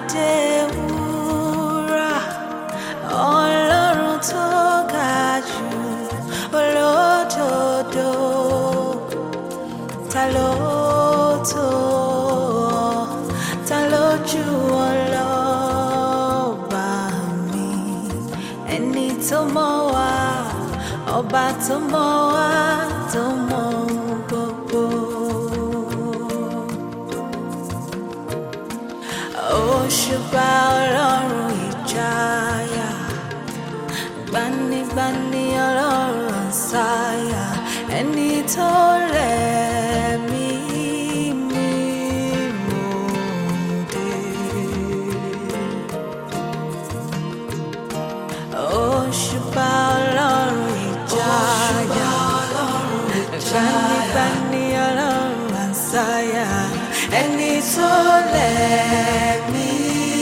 Adéwúrà, Ọlọ́run tó ga jù, olódodo, ta ló tó, ta ló jù ọ́ lọ, Ọba mi, ẹni tó mọ̀ wá, ọba tó mọ̀ wá, tó mọ̀ ohun gbogbo. Òṣùpá Ọlọ́run ìjayà, gbanigbani Ọlọ́run àǹsáyà, ẹni tó lẹ̀mí mímọ́ dé. Òṣùpá Ọlọ́run ìjayà, gbanigbani Ọlọ́run àǹsáyà, ẹni tó lẹ̀mí